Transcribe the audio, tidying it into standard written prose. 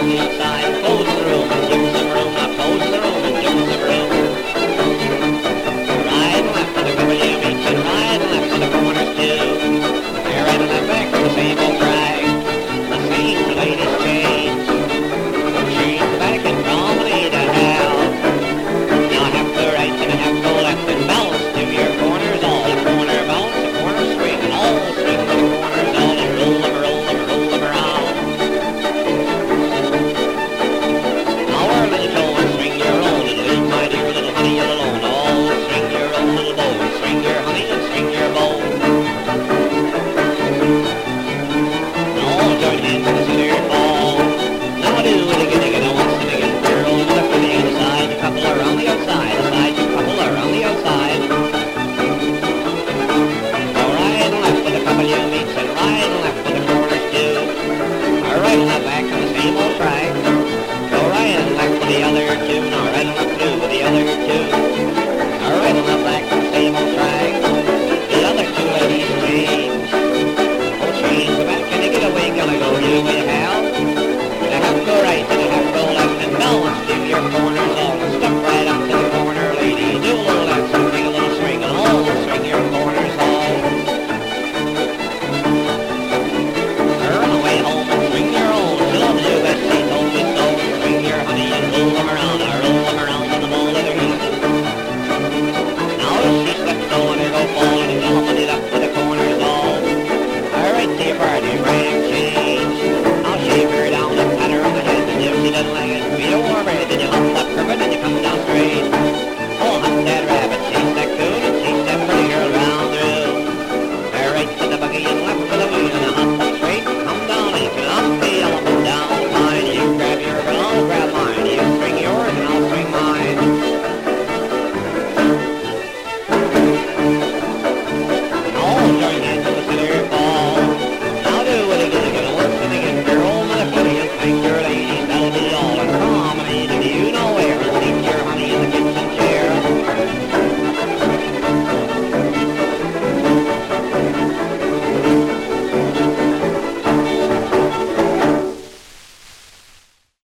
on the outside. Close the room and give some room. Now close the room and give some room. Right and left for the couple you meet, and right and left for the corners too. You're right and left back to the same old track. The same latest change. Change back and from lead to hell. Now half the right and half the left and bounce to your corners. All the corner bounce, the corner swing, and all swing to the corners. All and roll them, roll them, roll them around. Now whirl in the toe and swing your own and leave my dear little honey alone. All swing your own little bow and swing your honey and swing your bow. Now all join hands in the center ball. Now do it again, once and again. Girl, left to the inside, a couple around the outside, a side, a couple around the outside. All right and left for the couple you meet, and right and left for the corners too. All right and left back on the same old track.